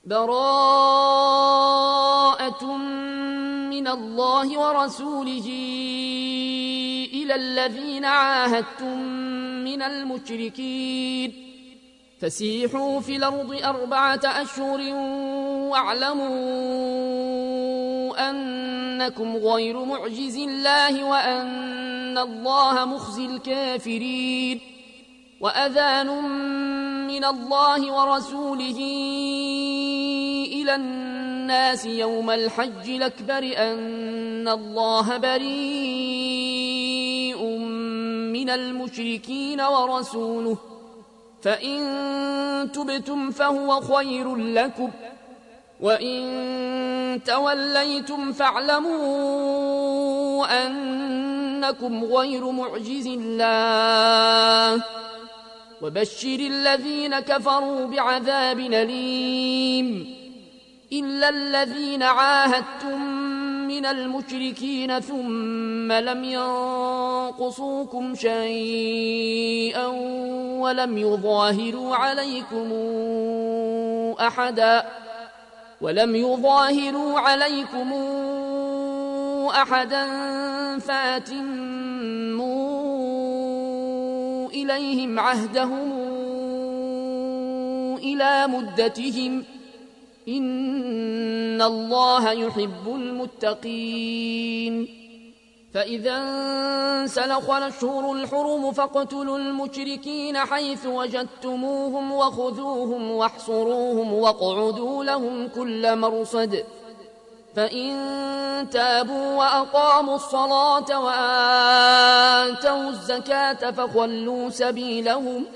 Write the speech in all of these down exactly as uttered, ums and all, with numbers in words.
براءة من الله ورسوله إلى الذين عاهدتم من المشركين فسيحوا في الأرض أربعة أشهر واعلموا أنكم غير معجز الله وأن الله مخزي الكافرين وأذان من الله ورسوله إلى الناس يوم الحج الأكبر أن الله بريء من المشركين ورسوله فإن تبتم فهو خير لكم وإن توليتم فاعلموا أنكم غير معجز الله وبشر الذين كفروا بعذاب أليم إلا الذين عاهدتم من المشركين ثم لم ينقصوكم شيئا ولم يظاهروا عليكم أحدا ولم يظاهروا عليكم أحدا فأتموا إليهم عهدهم إلى مدتهم إن الله يحب المتقين فإذا انسلخ الأشهر الحرم فاقتلوا المشركين حيث وجدتموهم وخذوهم واحصروهم واقعدوا لهم كل مرصد فإن تابوا وأقاموا الصلاة وآتوا الزكاة فخلوا سبيلهم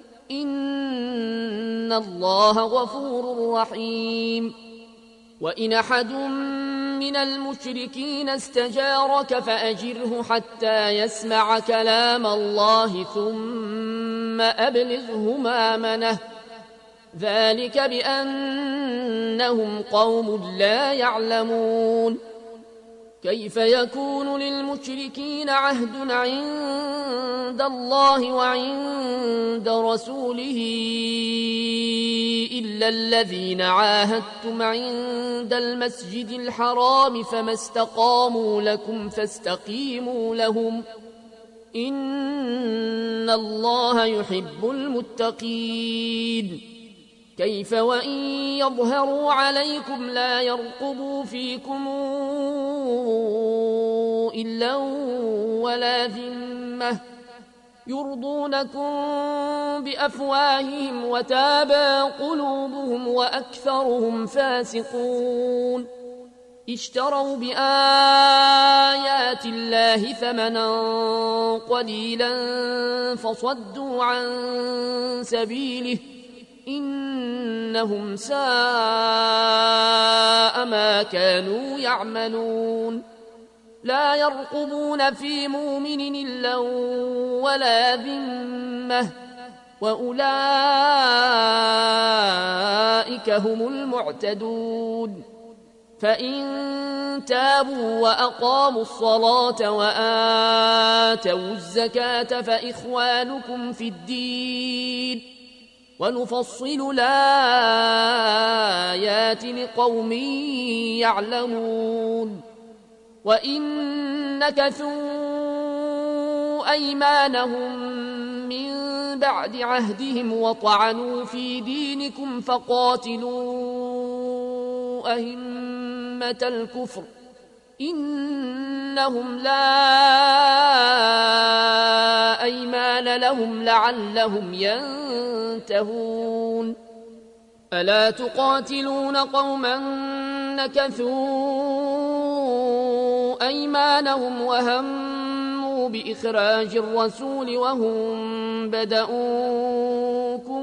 إن الله غفور رحيم وإن أحد من المشركين استجارك فأجره حتى يسمع كلام الله ثم أبلغه مأمنه ذلك بأنهم قوم لا يعلمون كيف يكون للمشركين عهد عند الله وعند رسوله إلا الذين عاهدتم عند المسجد الحرام فما استقاموا لكم فاستقيموا لهم إن الله يحب المتقين كيف وإن يظهروا عليكم لا يرقبوا فيكم إلا ولا ذمة يرضونكم بأفواههم وتابى قلوبهم وأكثرهم فاسقون اشتروا بآيات الله ثمنا قليلا فصدوا عن سبيله إنهم ساء ما كانوا يعملون لا يرقبون في مؤمن إلا ولا ذمة وأولئك هم المعتدون فإن تابوا وأقاموا الصلاة وآتوا الزكاة فإخوانكم في الدين ونفصل الآيات لقوم يعلمون وإن نكثوا أيمانهم من بعد عهدهم وطعنوا في دينكم فقاتلوا أئمة الكفر إنهم لا أيمان لهم لعلهم ينتهون ألا تقاتلون قوما نكثوا أيمانهم وهموا بإخراج الرسول وهم بدؤوكم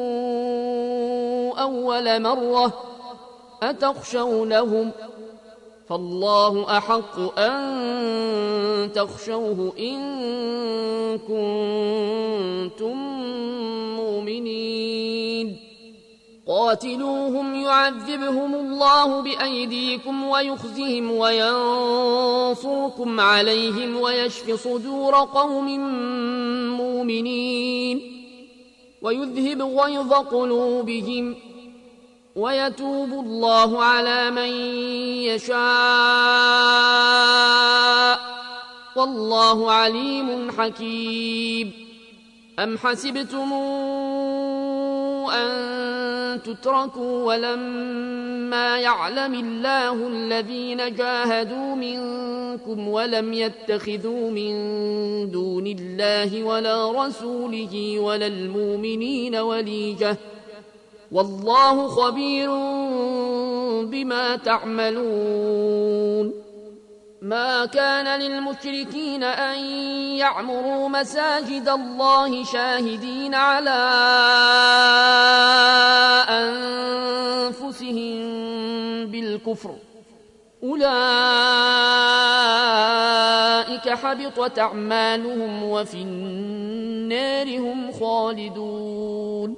أول مرة أتخشونهم فالله أحق أن تخشوه إن كنتم مؤمنين قاتلوهم يعذبهم الله بأيديكم ويخزهم وينصركم عليهم ويشف صدور قوم مؤمنين ويذهب غيظ قلوبهم ويتوب الله على من يشاء والله عليم حكيم. أم حسبتم أن تتركوا ولما يعلم الله الذين جاهدوا منكم ولم يتخذوا من دون الله ولا رسوله ولا المؤمنين وليجة والله خبير بما تعملون. ما كان للمشركين أن يعمروا مساجد الله شاهدين على أنفسهم بالكفر أولئك حبطت أعمالهم وفي النار هم خالدون.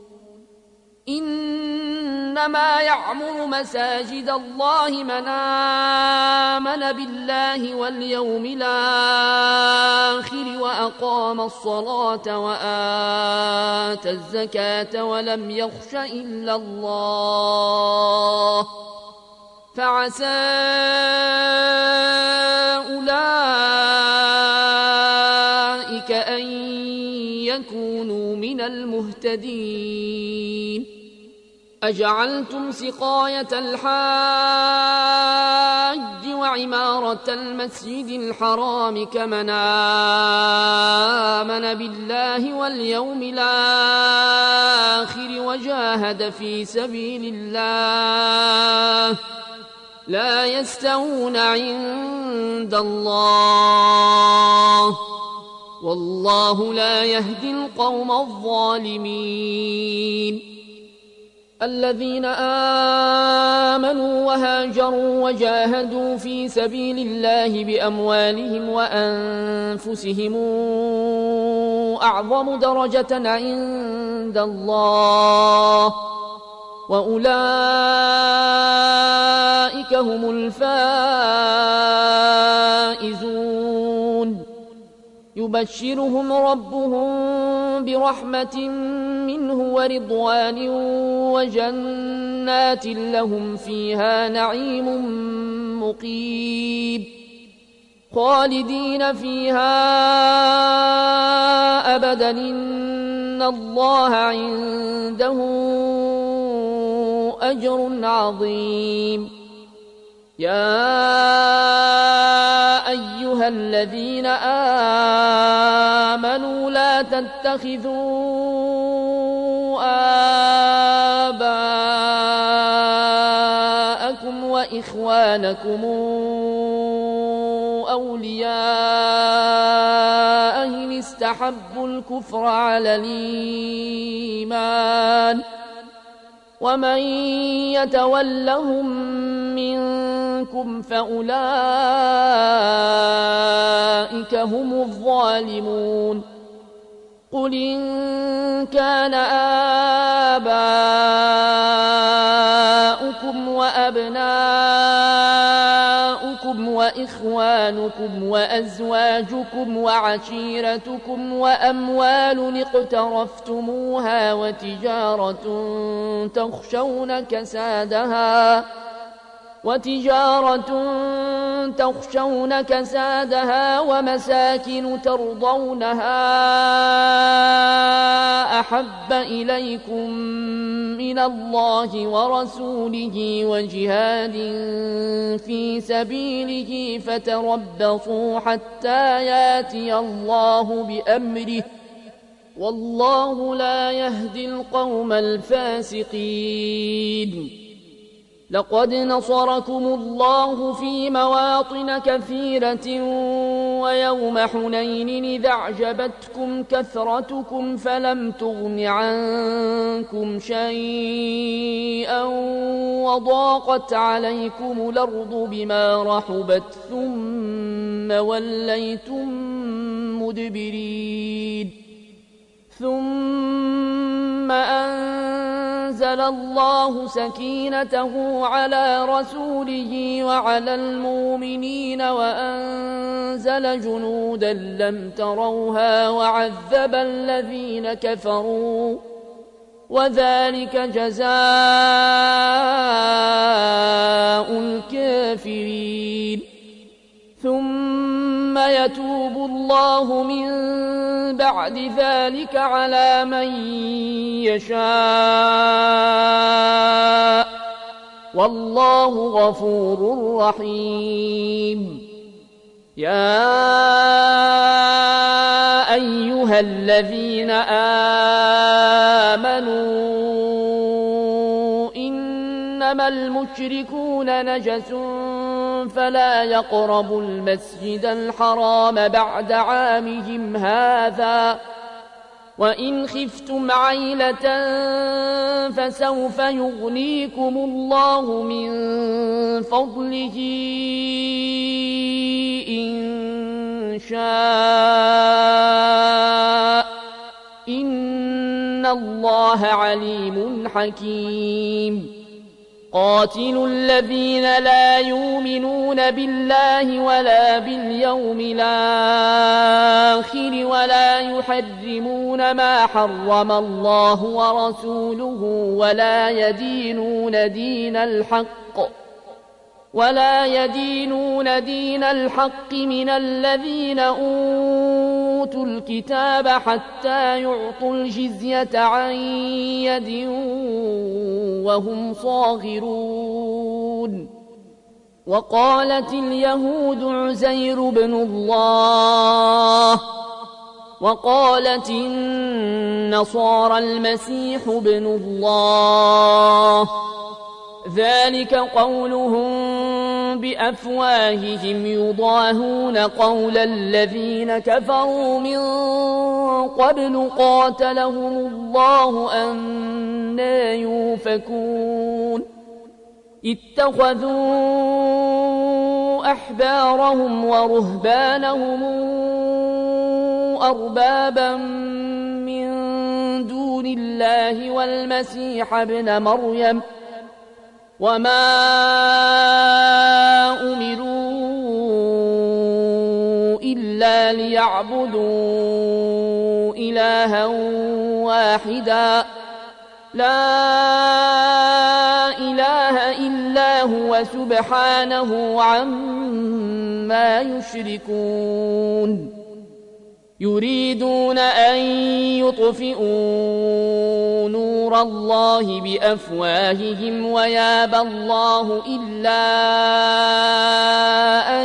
إنما يعمر مساجد الله من آمن بالله واليوم الآخر وأقام الصلاة وآتى الزكاة ولم يخش إلا الله فعسى أولئك أن يكونوا من المهتدين. أجعلتم سقاية الحاج وعمارة المسجد الحرام كمن آمن بالله واليوم الآخر وجاهد في سبيل الله لا يستوون عند الله والله لا يهدي القوم الظالمين. الذين آمنوا وهاجروا وجاهدوا في سبيل الله بأموالهم وأنفسهم أعظم درجة عند الله وأولئك هم الفائزون. يبشرهم ربهم برحمة منه ورضوان وجنات لهم فيها نعيم مقيم خالدين فيها أبدا إن الله عنده أجر عظيم. يا أيها الذين آمنوا لا تتخذوا آباءكم وإخوانكم أولياء إن استحبوا الكفر على الإيمان ومن يتولهم منكم فأولئك هم الظالمون. قل إن كان آباؤكم وأبناؤكم وإخوانكم وأزواجكم وعشيرتكم وأموال اقترفتموها وتجارة تخشون كسادها وتجارة تخشون كسادها ومساكن ترضونها أحب إليكم من الله ورسوله وجهاد في سبيله فتربصوا حتى ياتي الله بأمره والله لا يهدي القوم الفاسقين. لقد نصركم الله في مواطن كثيرة ويوم حنين إذ أعجبتكم كثرتكم فلم تغن عنكم شيئا وضاقت عليكم الأرض بما رحبت ثم وليتم مدبرين. ثم أنزل الله سكينته على رسوله وعلى المؤمنين وأنزل جنودا لم تروها وعذب الذين كفروا وذلك جزاء الكافرين. ثم يتوب الله من بعد ذلك على من يشاء والله غفور رحيم. يا أيها الذين آمنوا إنما المشركون نجس فلا يقربوا المسجد الحرام بعد عامهم هذا وإن خفتم عيلة فسوف يغنيكم الله من فضله إن شاء إن الله عليم حكيم. قاتلوا الذين لا يؤمنون بالله ولا باليوم الآخر ولا يحرمون ما حرم الله ورسوله ولا يدينون دين الحق ولا يدينون دين الحق من الذين أوتوا الكتاب حتى يعطوا الجزية عن يد وهم صاغرون. وقالت اليهود عزير بن الله وقالت النصارى المسيح بن الله ذلك قولهم بأفواههم يضاهون قول الذين كفروا من قبل قاتلهم الله أنى يؤفكون. اتخذوا أحبارهم ورهبانهم أربابا من دون الله والمسيح ابن مريم وما أمروا إلا ليعبدوا إلها واحدا لا إله إلا هو سبحانه عما يشركون. يريدون أن يطفئوا نور الله بأفواههم ويابى الله إلا أن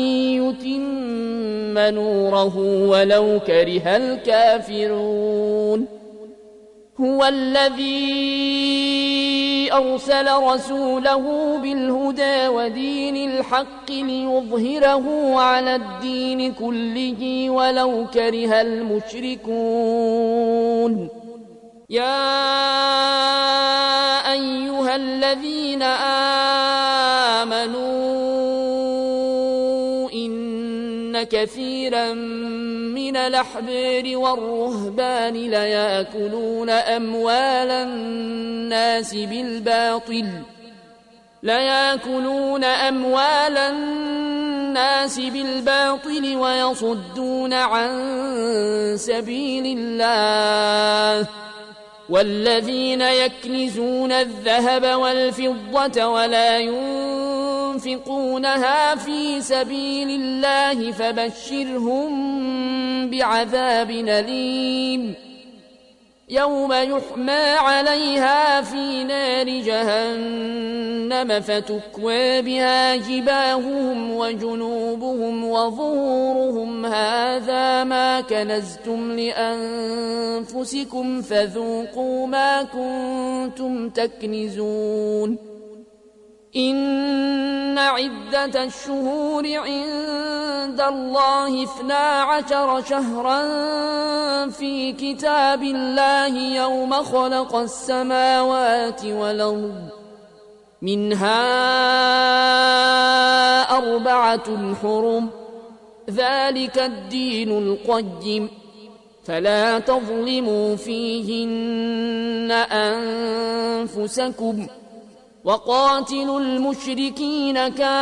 يتم نوره ولو كره الكافرون. هو الذي أرسل رسوله بالهدى ودين الحق ليظهره على الدين كله ولو كره المشركون. يا أيها الذين آمنوا إن كثيرا من الأحبار والرهبان ليأكلون أموال الناس بالباطل ليأكلون أموال الناس بالباطل ويصدون عن سبيل الله. والذين يكنزون الذهب والفضة ولا ينفقونها في سبيل الله فبشرهم بعذاب أليم يوم يحمى عليها في نار جهنم فتكوى بها جباههم وجنوبهم وظهورهم هذا ما كنزتم لأنفسكم فذوقوا ما كنتم تكنزون. إن عدة الشهور عند الله اثنا عشر شهرا في كتاب الله يوم خلق السماوات والأرض منها أربعة حرم ذلك الدين القيم فلا تظلموا فيهن أنفسكم وقاتلوا المشركين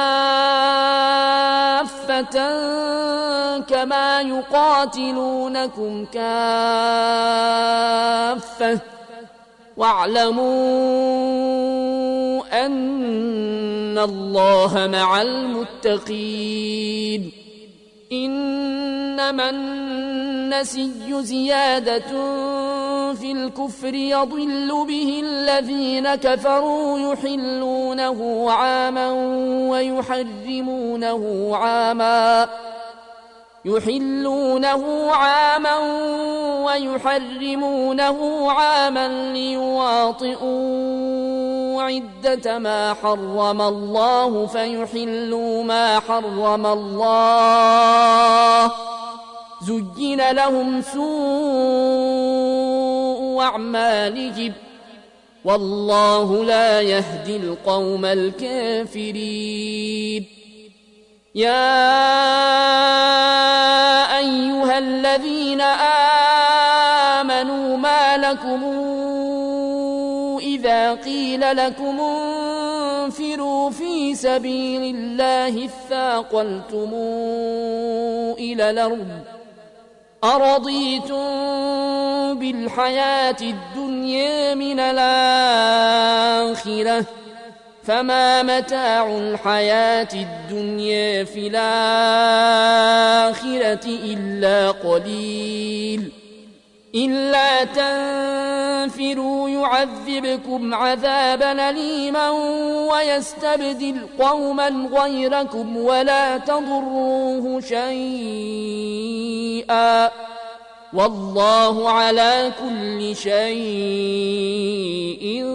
كافة كما يقاتلونكم كافة واعلموا أن الله مع المتقين إنما النسي زيادة في الكفر يضل به الذين كفروا يحلونه عاما ويحرمونه عاما يحلونه عاما ويحرمونه عاما ليواطئوا عدة ما حرم الله فيحلوا ما حرم الله زين لهم سوء أعمالهم والله لا يهدي القوم الكافرين يا أيها الذين آمنوا ما لكم إذا قيل لكم انفروا في سبيل الله اثاقلتم إلى الأرض أرضيتم بالحياة الدنيا من الآخرة فما متاع الحياة الدنيا في الآخرة إلا قليل إلا تنفروا يعذبكم عذابا أليما ويستبدل قوما غيركم ولا تضروه شيئا والله على كل شيء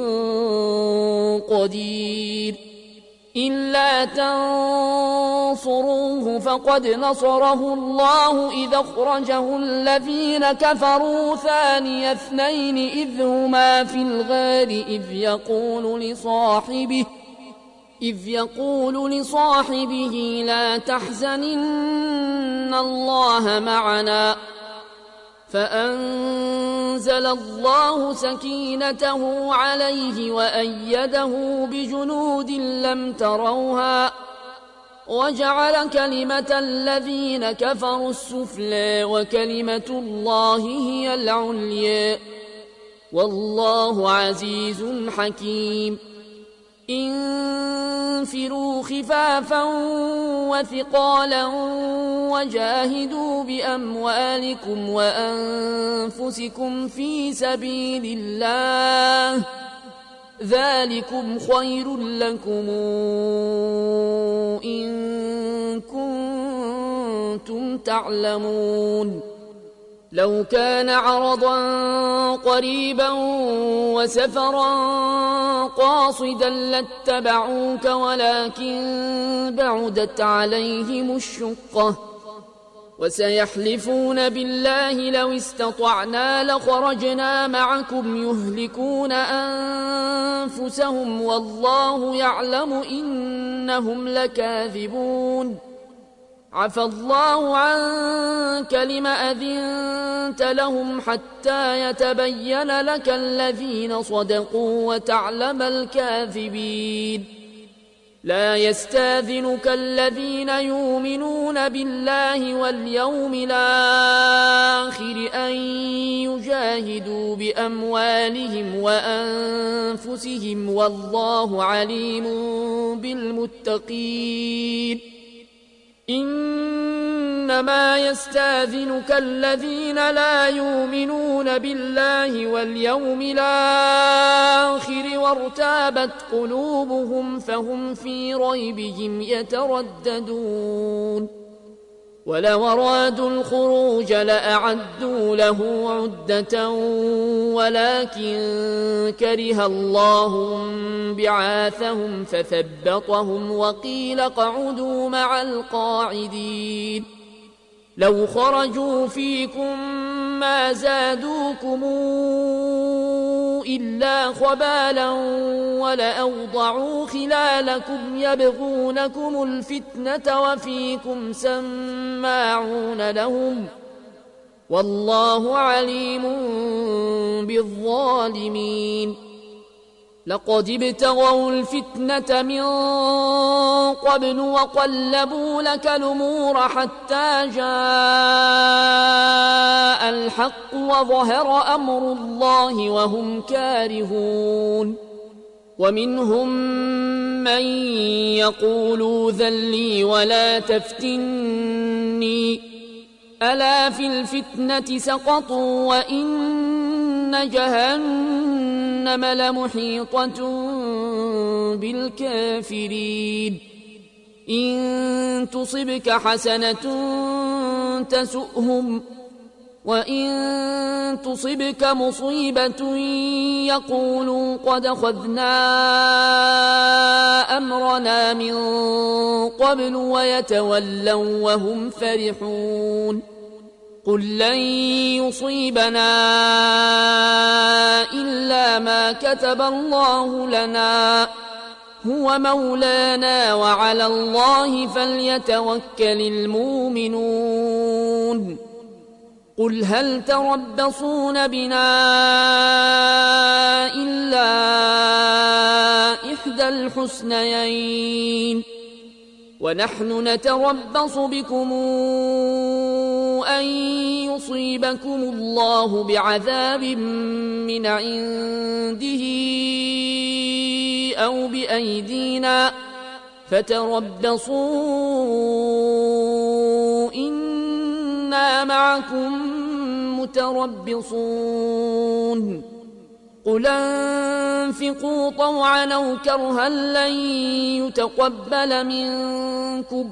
قدير إلا تنصروه فقد نصره الله إذ أخرجه الذين كفروا ثاني اثنين إذ هما في الغار إذ يقول لصاحبه إذ يقول لصاحبه لا تحزن إن الله معنا فأنزل الله سكينته عليه وأيده بجنود لم تروها وجعل كلمة الذين كفروا السفلى وكلمة الله هي العليا والله عزيز حكيم انفروا خفافا وثقالا وجاهدوا بأموالكم وأنفسكم في سبيل الله ذلكم خير لكم إن كنتم تعلمون لو كان عرضا قريبا وسفرا قاصدا لاتبعوك ولكن بعدت عليهم الشقة وسيحلفون بالله لو استطعنا لخرجنا معكم يهلكون أنفسهم والله يعلم إنهم لكاذبون عفى الله عنك لم أذنت لهم حتى يتبين لك الذين صدقوا وتعلم الكاذبين لا يستاذنك الذين يؤمنون بالله واليوم الآخر أن يجاهدوا بأموالهم وأنفسهم والله عليم بالمتقين إنما يستاذنك الذين لا يؤمنون بالله واليوم الآخر وارتابت قلوبهم فهم في ريبهم يترددون ولو أرادوا الخروج لأعدوا له عدة ولكن كره الله بعاثهم فثبطهم وقيل اقعدوا مع القاعدين لو خرجوا فيكم ما زادوكم إلا خبالا ولأوضعوا خلالكم يبغونكم الفتنة وفيكم سماعون لهم والله عليم بالظالمين لقد ابتغوا الفتنة من قبل وقلبوا لك الأمور حتى جاء الحق وظهر أمر الله وهم كارهون ومنهم من يقول ذل لي ولا تفتني ألا في الفتنة سقطوا وإن جهنم لمحيطة بالكافرين إن تصبك حسنة تسؤهم وإن تصبك مصيبة يقولوا قد أخذنا أمرنا من قبل ويتولوا وهم فرحون قل لن يصيبنا إلا ما كتب الله لنا هو مولانا وعلى الله فليتوكل المؤمنون قل هل تربصون بنا إلا إحدى الحسنيين ونحن نتربص بكم أن يصيبكم الله بعذاب من عنده أو بأيدينا فتربصوا إنا معكم متربصون قل انفقوا طوعا أو كرها لن يتقبل منكم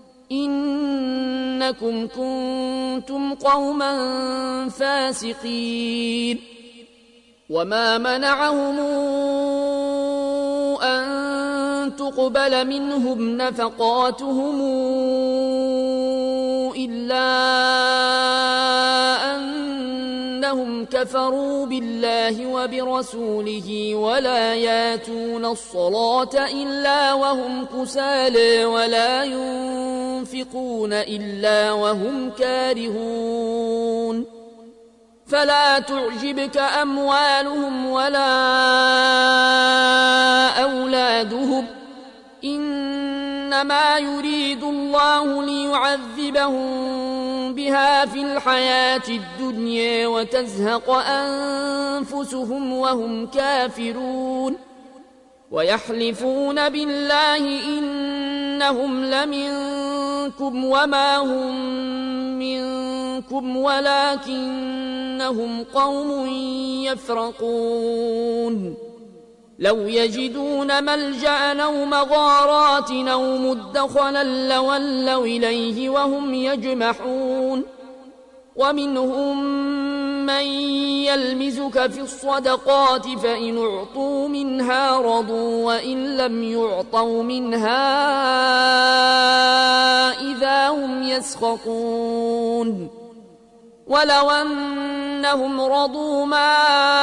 إنكم كنتم قوما فاسقين وما منعهم أن تقبل منهم نفقاتهم إلا أنهم كفروا بالله وبرسوله ولا ياتون الصلاة إلا وهم كسالى ولا ينفقون إلا وهم كارهون فلا تعجبك أموالهم ولا أولادهم إنما يريد الله ليعذبهم بها في الحياة الدنيا وتزهق أنفسهم وهم كافرون ويحلفون بالله إنهم لمنكم وما هم منكم ولكنهم قوم يفرقون لو يجدون ملجأ أو مغارات أو مدخلا لولوا إليه وهم يجمحون ومنهم من يلمزك في الصدقات فإن أعطوا منها رضوا وإن لم يعطوا منها إذا هم يسخطون ولو أنهم رضوا ما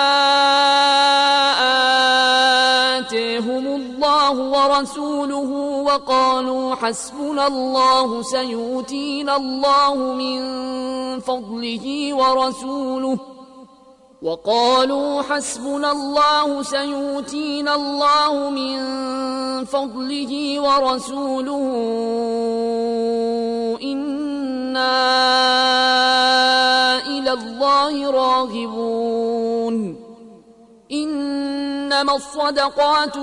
آتيهم الله ورسوله وقالوا حسبنا الله سيؤتينا الله من فضله ورسوله وقالوا حسبنا الله سيؤتينا الله من فضله ورسوله إنا إلى الله راغبون إنما الصدقات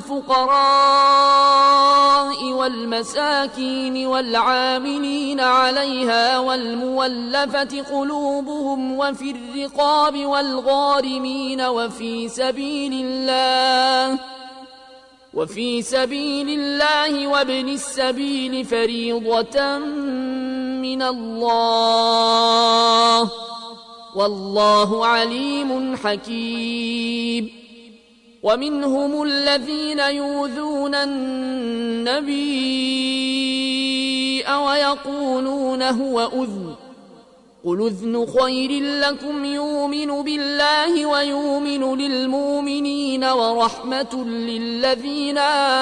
للفقراء والمساكين والعاملين عليها والمولفة قلوبهم وفي الرقاب والغارمين وفي سبيل الله وفي سبيل الله وابن السبيل فريضة من الله والله عليم حكيم ومنهم الذين يؤذون النبي ويقولون هو أذن قل أذن خير لكم يؤمن بالله ويؤمن للمؤمنين ورحمة للذين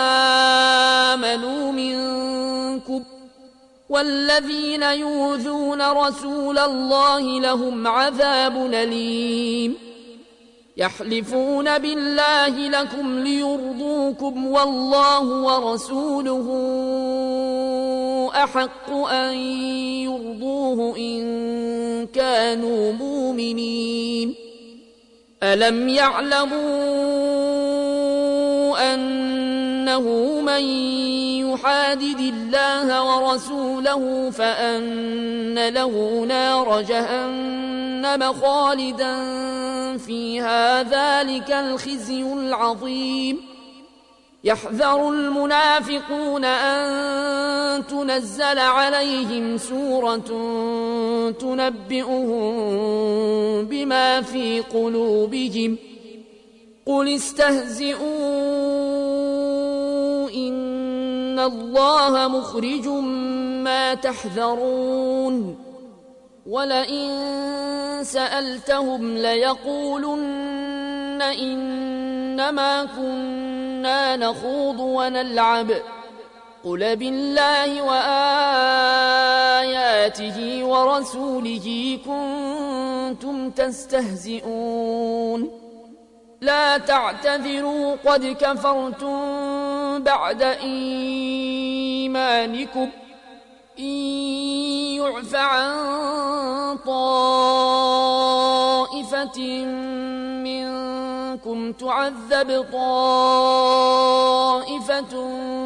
آمنوا منكم والذين يؤذون رسول الله لهم عذاب أليم يحلفون بالله لكم ليرضوكم والله ورسوله أحق أن يرضوه إن كانوا مؤمنين. ألم يعلموا أنه من يحادد الله ورسوله فأن له نار جهنم خالدا فيها ذلك الخزي العظيم. يحذر المنافقون أن تنزل عليهم سورة تنبئهم بما في قلوبهم قل استهزئوا إن الله مخرج ما تحذرون. ولئن سألتهم ليقولن إنما كنا نخوض ونلعب قل بالله وآياته ورسوله كنتم تستهزئون. لا تعتذروا قد كفرتم بعد إيمانكم إن يعف عن طائفة منكم تعذب طائفة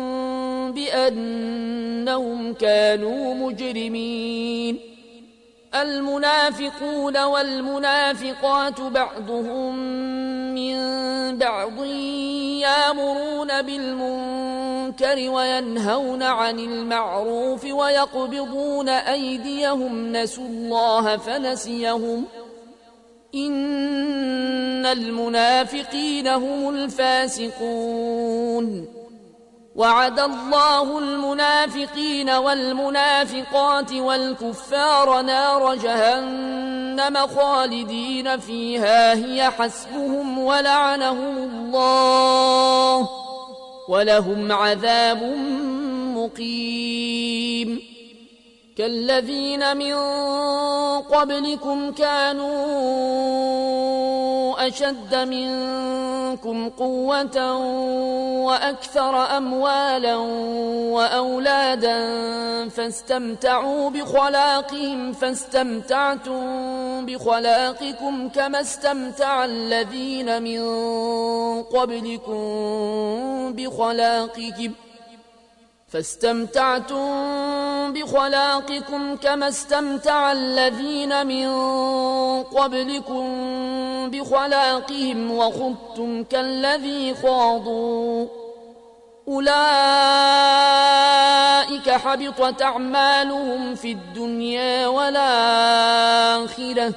بأنهم كانوا مجرمين. المنافقون والمنافقات بعضهم من بعض يأمرون بالمنكر وينهون عن المعروف ويقبضون أيديهم نسوا الله فنسيهم إن المنافقين هم الفاسقون. وعد الله المنافقين والمنافقات والكفار نار جهنم خالدين فيها هي حسبهم ولعنهم الله ولهم عذاب مقيم. كالذين من قبلكم كانوا أشد منكم قوة وأكثر أموالا وأولادا فاستمتعوا بخلاقهم فاستمتعتم بخلاقكم كما استمتع الذين من قبلكم بخلاقهم فاستمتعتم بخلاقكم كما استمتع الذين من قبلكم بخلاقهم وخضتم كالذي خاضوا أولئك حبطت أعمالهم في الدنيا والآخرة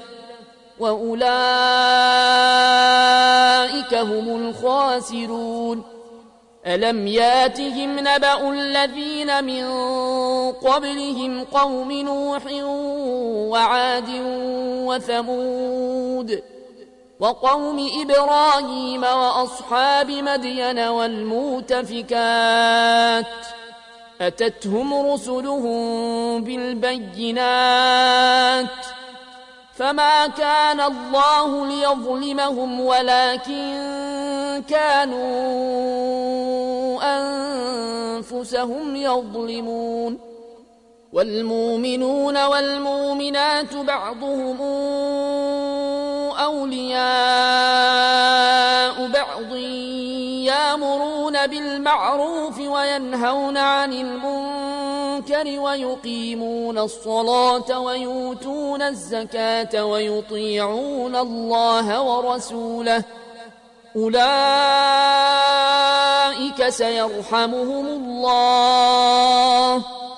وأولئك هم الخاسرون. ألم ياتهم نبأ الذين من قبلهم قوم نوح وعاد وثمود وقوم إبراهيم وأصحاب مدين والمؤتفكات أتتهم رسلهم بالبينات فما كان الله ليظلمهم ولكن كانوا أنفسهم يظلمون. والمؤمنون والمؤمنات بعضهم أولياء بعض يأمرون بالمعروف وينهون عن المنكر ويقيمون الصلاة ويؤتون الزكاة ويطيعون الله ورسوله أولئك سيرحمهم الله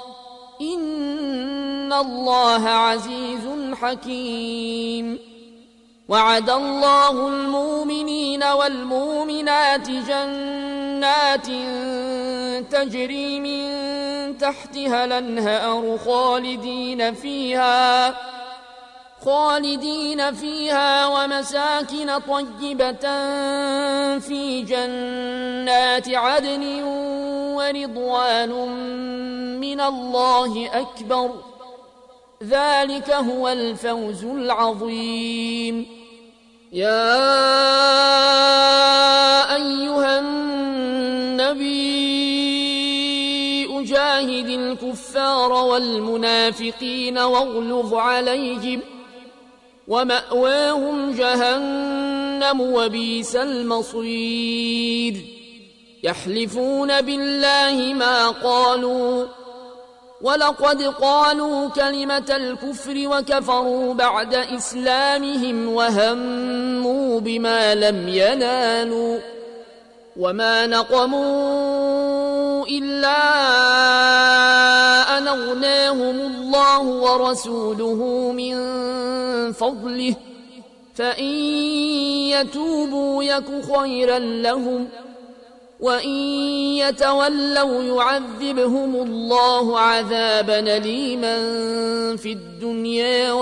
إن الله عزيز حكيم. وعد الله المؤمنين والمؤمنات جنات تجري من تحتها الأنهار خالدين فيها خالدين فيها ومساكن طيبة في جنات عدن ورضوان من الله أكبر ذلك هو الفوز العظيم. يا أيها النبي جاهد الكفار والمنافقين واغلظ عليهم ومأواهم جهنم وبئس المصير يحلفون بالله ما قالوا ولقد قالوا كلمة الكفر وكفروا بعد إسلامهم وهموا بما لم ينالوا وما نقموا إلا أن أغناهم الله ورسوله من فضله فإن يتوبوا يك خيرا لهم وإن يتولوا يعذبهم الله عذابا أليما في الدنيا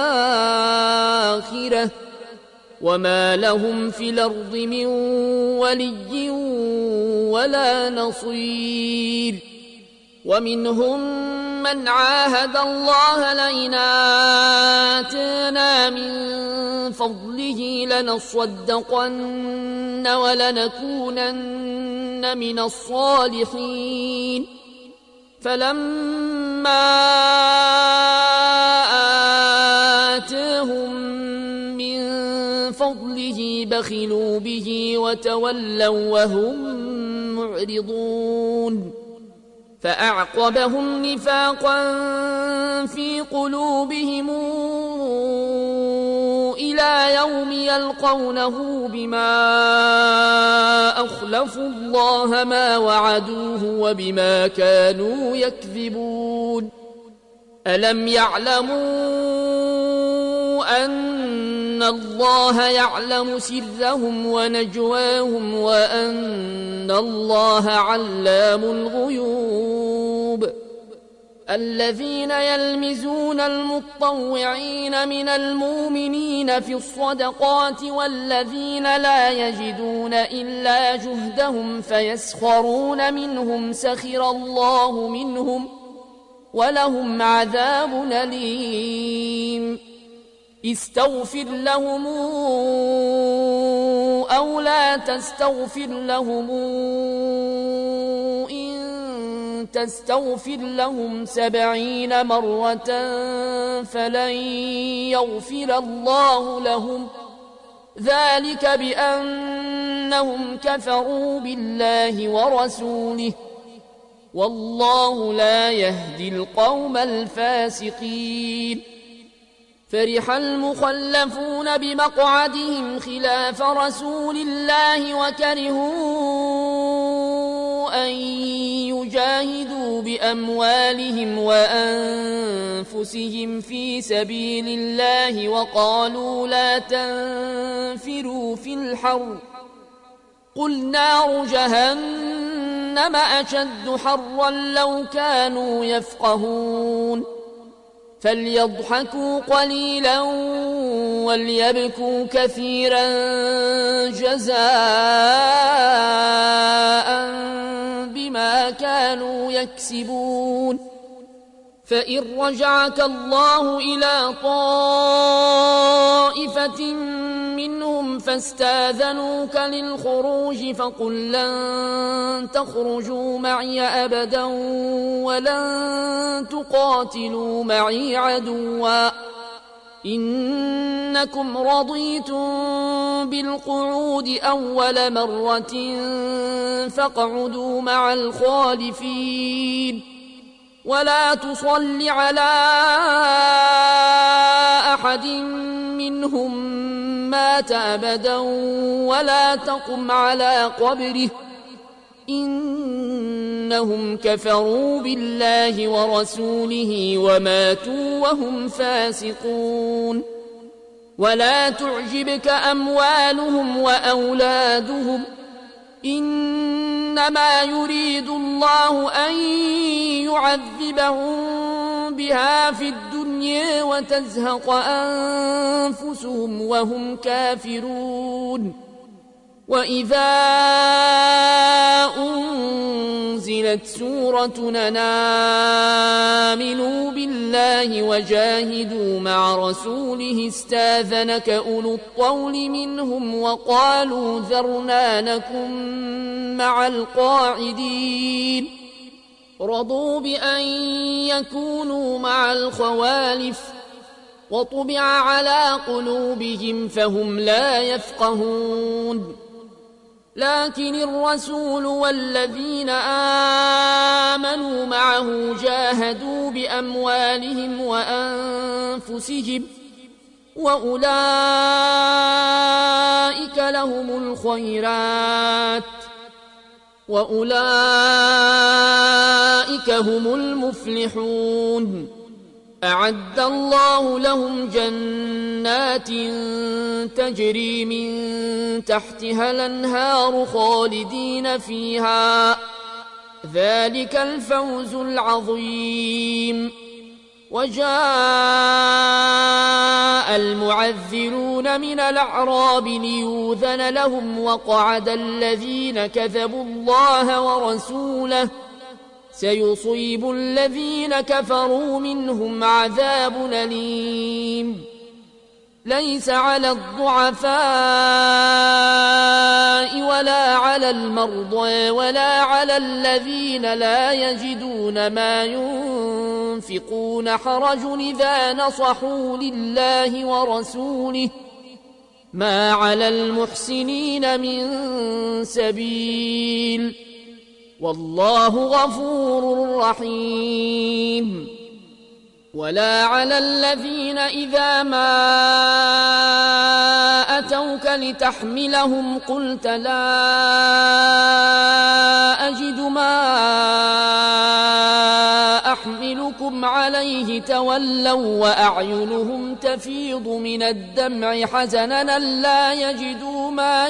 والآخرة وما لهم في الأرض من ولي ولا نصير ومنهم من عاهد الله لئن آتانا من فضله لنصدقن ولنكونن من الصالحين فلما آتاهم من فضله بخلوا به وتولوا وهم معرضون فأعقبهم نفاقا في قلوبهم إلى يوم يلقونه بما أخلفوا الله ما وعدوه وبما كانوا يكذبون ألم يعلموا أن الله يعلم سرهم ونجواهم وأن الله علام الغيوب الذين يلمزون المطوعين من المؤمنين في الصدقات والذين لا يجدون إلا جهدهم فيسخرون منهم سخر الله منهم ولهم عذاب أليم استغفر لهم أو لا تستغفر لهم إن تستغفر لهم سبعين مرة فلن يغفر الله لهم ذلك بأنهم كفروا بالله ورسوله والله لا يهدي القوم الفاسقين فرح المخلفون بمقعدهم خلاف رسول الله وكرهوا أن يجاهدوا بأموالهم وأنفسهم في سبيل الله وقالوا لا تنفروا في الحر قل نار جهنم أشد حرا لو كانوا يفقهون فليضحكوا قليلا وليبكوا كثيرا جزاء بما كانوا يكسبون فإن رجعك الله إلى طائفة منهم فاستاذنوك للخروج فقل لن تخرجوا معي أبدا ولن تقاتلوا معي عدوا إنكم رضيتم بالقعود أول مرة فاقعدوا مع الخالفين ولا تصل على أحد منهم مات أبدا ولا تقم على قبره إنهم كفروا بالله ورسوله وماتوا وهم فاسقون ولا تعجبك أموالهم وأولادهم إنما يريد الله أن يعذبهم بها في الدنيا وتزهق أنفسهم وهم كافرون وإذا أنزلت سورة أن آمنوا بالله وجاهدوا مع رسوله استاذنك أولو الطول منهم وقالوا ذرنا نكن مع القاعدين رضوا بأن يكونوا مع الخوالف وطبع على قلوبهم فهم لا يفقهون لكن الرسول والذين آمنوا معه جاهدوا بأموالهم وأنفسهم وأولئك لهم الخيرات وأولئك هم المفلحون أعد الله لهم جنات تجري من تحتها الأنهار خالدين فيها ذلك الفوز العظيم وجاء المعذرون من الأعراب ليؤذن لهم وقعد الذين كذبوا الله ورسوله سيصيب الذين كفروا منهم عذاب أليم ليس على الضعفاء ولا على المرضى ولا على الذين لا يجدون ما ينفقون حرج إذا نصحوا لله ورسوله ما على المحسنين من سبيل والله غفور رحيم ولا على الذين إذا ما أتوك لتحملهم قلت لا أجد ما أحملكم عليه تولوا وأعينهم تفيض من الدمع حزنا لا يجدوا ما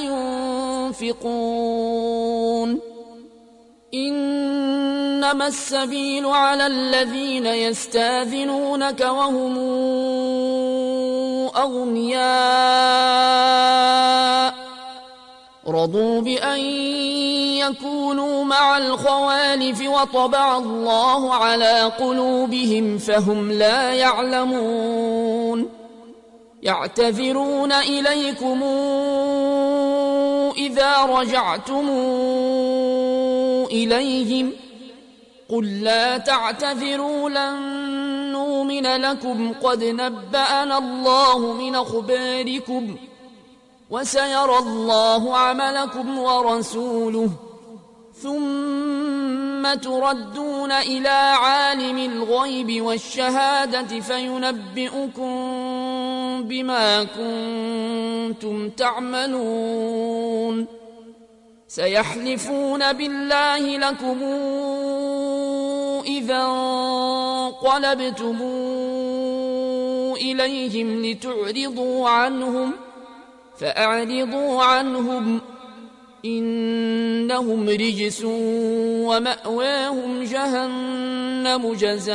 ينفقون إنما السبيل على الذين يستاذنونك وهم أغنياء رضوا بأن يكونوا مع الخوالف وطبع الله على قلوبهم فهم لا يعلمون يعتذرون إليكم إذا رجعتم إليهم قل لا تعتذروا لن نؤمن لكم قد نبأنا الله من أخباركم وسيرى الله عملكم ورسوله ثم تردون إلى عالم الغيب والشهادة فينبئكم بما كنتم تعملون سيحلفون بالله لكم إذا انقلبتم إليهم لتعرضوا عنهم فأعرضوا عنهم إنهم رجس ومأواهم جهنم جزاء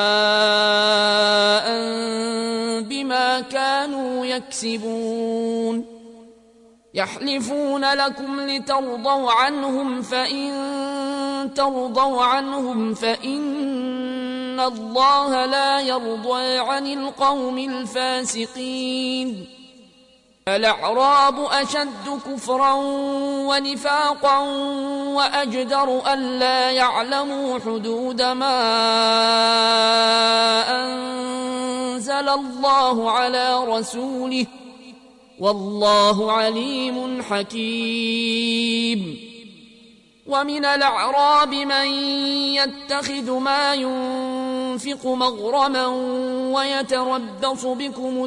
بما كانوا يكسبون يحلفون لكم لترضوا عنهم فإن ترضوا عنهم فإن الله لا يرضى عن القوم الفاسقين الأعراب أشد كفرا ونفاقا وأجدر ألا يعلموا حدود ما أنزل الله على رسوله والله عليم حكيم ومن الأعراب من يتخذ ما ينفق مغرما ويتربص بكم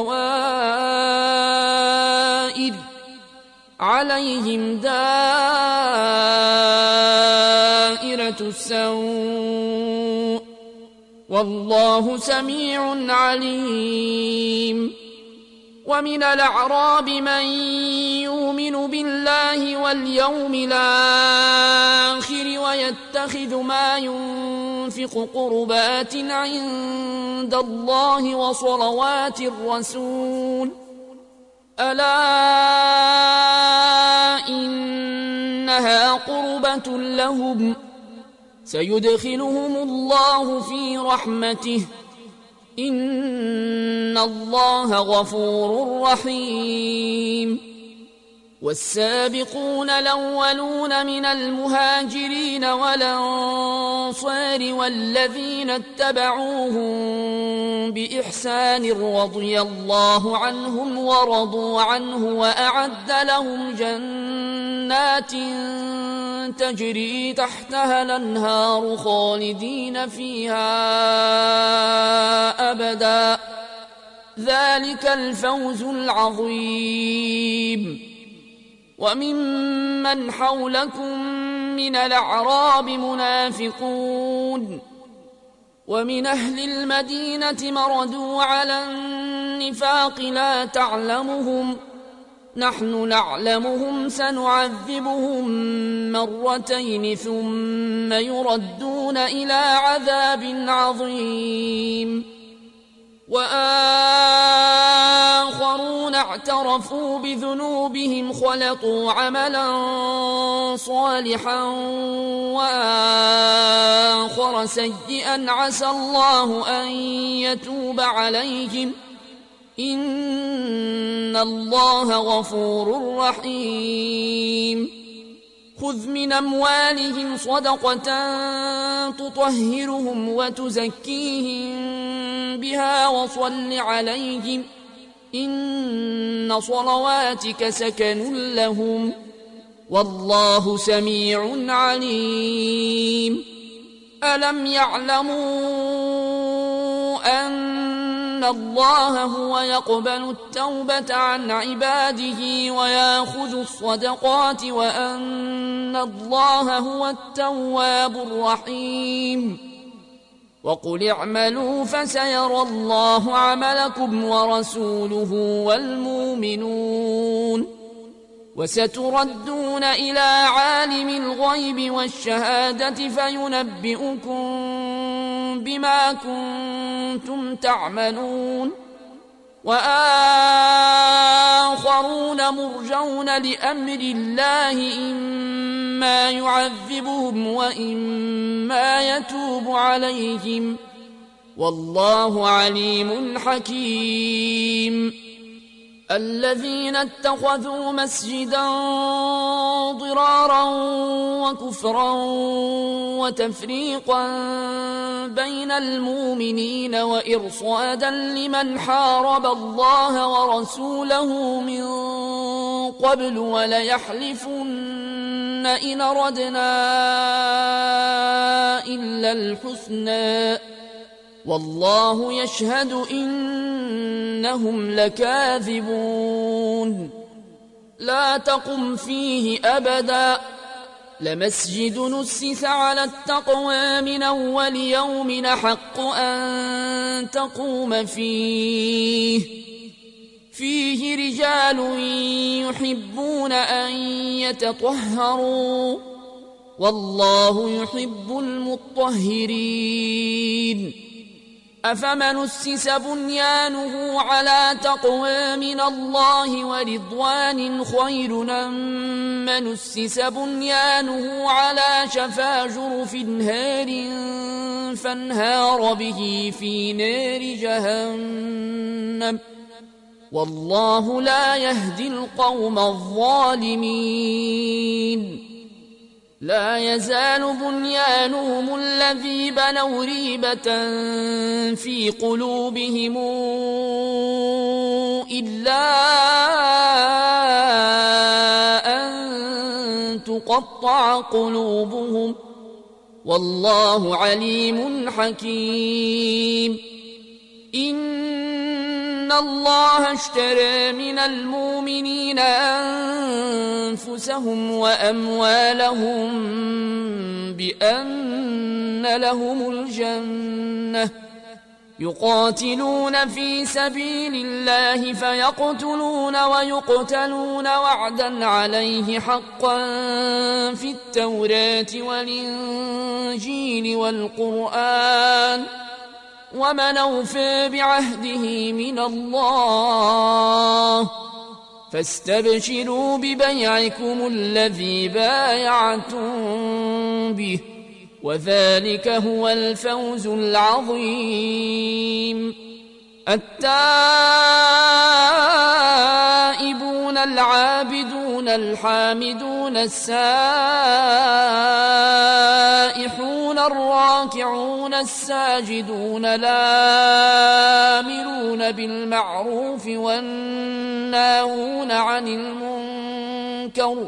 الدوائر عليهم دائرة السوء والله سميع عليم ومن الأعراب من يؤمن بالله واليوم الآخر ويتخذ ما ينفق قربات عند الله وصلوات الرسول ألا إنها قربة لهم سيدخلهم الله في رحمته إن الله غفور رحيم والسابقون الأولون من المهاجرين والأنصار والذين اتبعوهم بإحسان رضي الله عنهم ورضوا عنه وأعد لهم جنات تجري تحتها الأنهار خالدين فيها أبدا ذلك الفوز العظيم وممن حولكم من الأعراب منافقون ومن أهل المدينة مردوا على النفاق لا تعلمهم نحن نعلمهم سنعذبهم مرتين ثم يردون إلى عذاب عظيم وآخرون اعترفوا بذنوبهم خلطوا عملا صالحا وآخر سيئا عسى الله أن يتوب عليهم إن الله غفور رحيم خذ من أموالهم صدقة تطهرهم وتزكيهم بها وصل عليهم إن صلواتك سكن لهم والله سميع عليم ألم يعلموا أن الله هو يقبل التوبة عن عباده ويأخذ الصدقات وأن الله هو التواب الرحيم وقل اعملوا فسيرى الله عملكم ورسوله والمؤمنون وستردون إلى عالم الغيب والشهادة فينبئكم بما كنتم تعملون وآخرون مرجون لأمر الله إما يعذبهم وإما يتوب عليهم والله عليم حكيم الذين اتخذوا مسجدا ضرارا وكفرا وتفريقا بين المؤمنين وإرصادا لمن حارب الله ورسوله من قبل وليحلفن إن أردنا إلا الحسنى والله يشهد إنهم لكاذبون لا تقم فيه أبدا لمسجد نسس على التقوى من أول يوم حق أن تقوم فيه فيه رجال يحبون أن يتطهروا والله يحب المطهرين أفمن أسس بنيانه على تقوى من الله ورضوان خير أم من أسس بنيانه على شفا جرف هار فانهار به في نار جهنم والله لا يهدي القوم الظالمين لا يزال بنيانهم الذي بنوا ريبة في قلوبهم إلا أن تقطع قلوبهم والله عليم حكيم إن الله اشترى من المؤمنين أنفسهم وأموالهم بأن لهم الجنة يقاتلون في سبيل الله فيقتلون ويقتلون وعدا عليه حقا في التوراة والإنجيل والقرآن ومن أوفى بعهده من الله فاستبشروا ببيعكم الذي بايعتم به وذلك هو الفوز العظيم. التائبون العابدون الحامدون السائحون الراكعون الساجدون الآمرون بالمعروف والناهون عن المنكر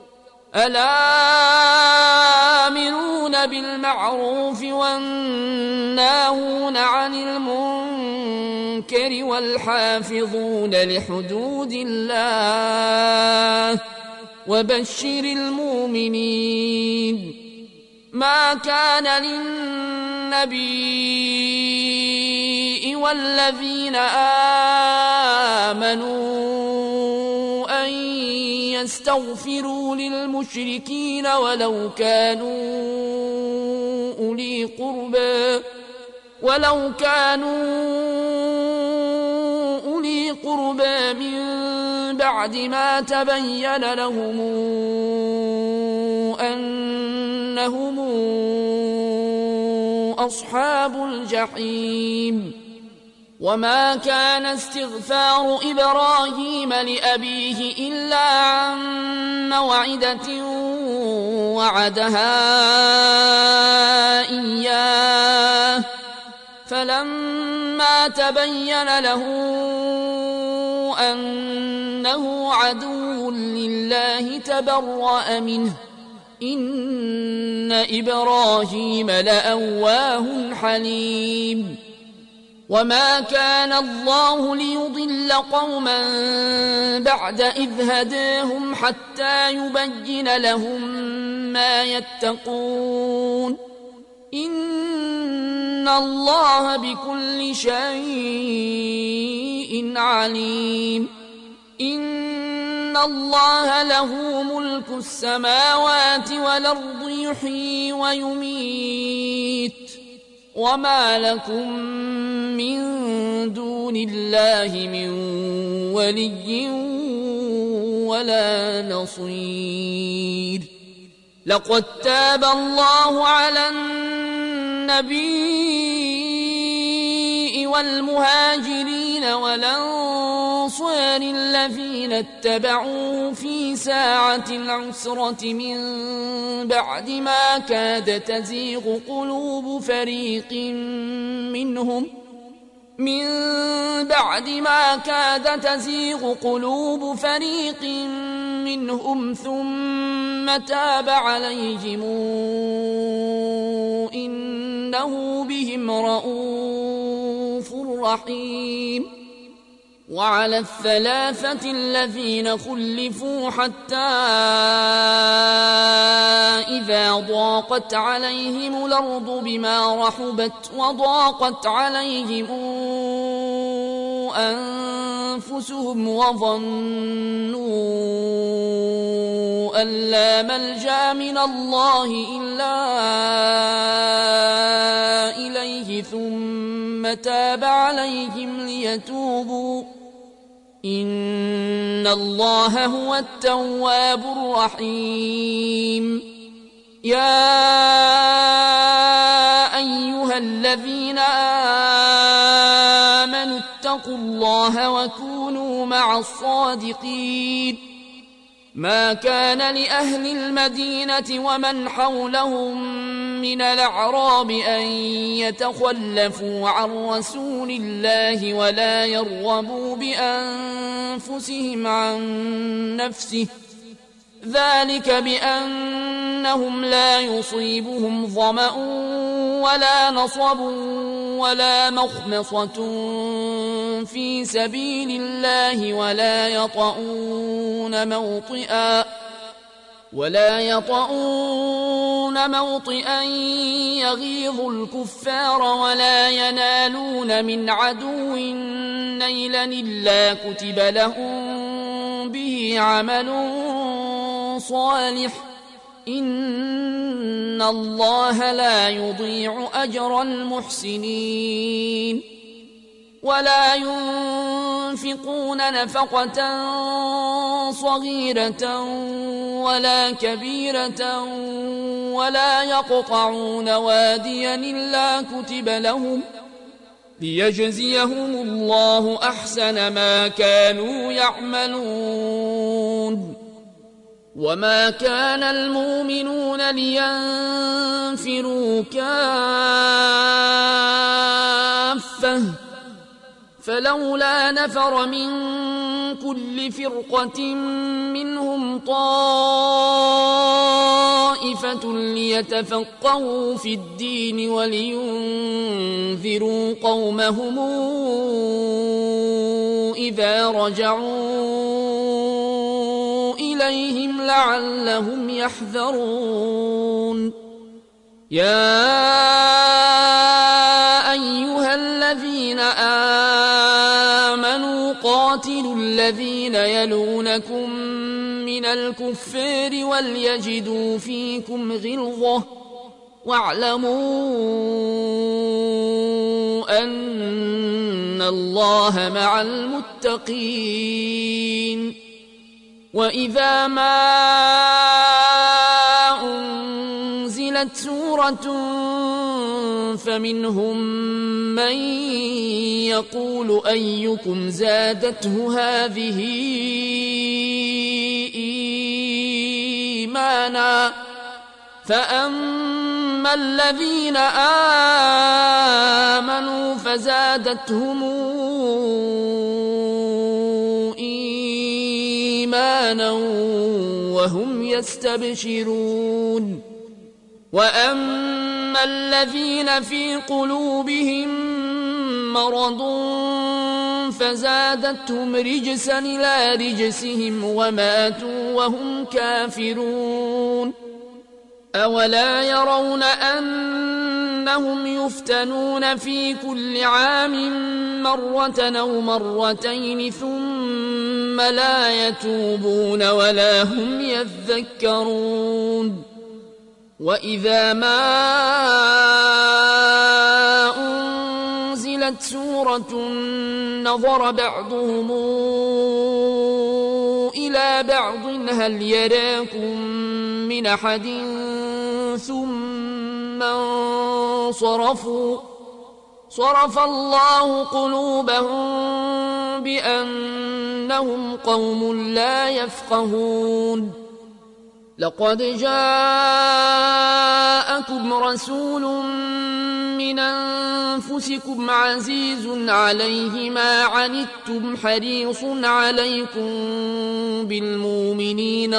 الآمرون بالمعروف والناهون عن المنكر والحافظون لحدود الله وبشر المؤمنين. ما كان للنبي والذين آمنوا أن يستغفروا للمشركين ولو كانوا أولي قربى ولو كانوا أولي قربى من بعد ما تبين لهم أنهم أصحاب الجحيم. وما كان استغفار إبراهيم لأبيه إلا عن موعدة وعدها إياه فلما تبين له أنه عدو لله تبرأ منه إن إبراهيم لأواه حليم. وما كان الله ليضل قوما بعد إذ هداهم حتى يبين لهم ما يتقون إن الله بكل شيء عليم. إن الله له ملك السماوات والأرض يحيي ويميت وما لكم من دون الله من ولي ولا نصير. لقد تاب الله على النبي والمهاجرين والأنصار الذين اتبعوه في ساعة العسرة من بعد ما كاد تزيغ قلوب فريق منهم من بعد ما كاد تزيغ قلوب فريق منهم ثم تاب عليهم إنه بهم رءوف رحيم. وعلى الثلاثة الذين خلفوا حتى إذا ضاقت عليهم الأرض بما رحبت وضاقت عليهم أنفسهم وظنوا أن لا ملجأ من الله إلا إليه ثم تاب عليهم ليتوبوا إن الله هو التواب الرحيم. يا أيها الذين آمنوا اتقوا الله وكونوا مع الصادقين. ما كان لأهل المدينة ومن حولهم من الأعراب أن يتخلفوا عن رسول الله ولا يرغبوا بأنفسهم عن نفسه ذلك بأنهم لا يصيبهم ظمأ ولا نصب ولا مخمصة في سبيل الله ولا يطؤون موطئا ولا يطؤون موطئا يغيظ الكفار ولا ينالون من عدو نيلا إلا كتب لهم به عمل صالح إن الله لا يضيع أجر المحسنين. ولا ينفقون نفقة صغيرة ولا كبيرة ولا يقطعون واديا إلا كتب لهم ليجزيهم الله أحسن ما كانوا يعملون. وما كان المؤمنون لينفروا كافة فلولا نفر من كل فرقة منهم طائفة ليتفقهوا في الدين ولينذروا قومهم إذا رجعوا إليهم لعلهم يحذرون. يا أيها الذين آمنوا قاتلوا الذين يلونكم من الكفار وليجدوا فيكم غلظة واعلموا أن الله مع المتقين. وإذا ما أنزلت سورة فمنهم من يقول أيكم زادته هذه إيمانا فأما الذين آمنوا فزادتهم إيمانا وهم يستبشرون. وأما الذين في قلوبهم مرض فزادتهم رجسا إلى رجسهم وماتوا وهم كافرون. أولا يرون أنهم يفتنون في كل عام مرة أو مرتين ثم لا يتوبون ولا هم يذكرون. وإذا ما أنزلت سورة نظر بعضهم إلى بعض هل يراكم من أحد ثم انصرفوا صرف الله قلوبهم بأنهم قوم لا يفقهون. لقد جاءكم رسول من أنفسكم عزيز عليه ما عنتم حريص عليكم بالمؤمنين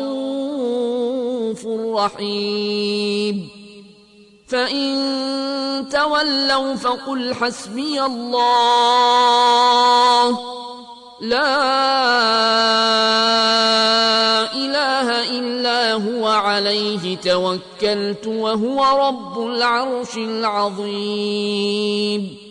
رؤوف رحيم. فإن تولوا فقل حسبي الله لا إله إلا هو عليه توكلت وهو رب العرش العظيم.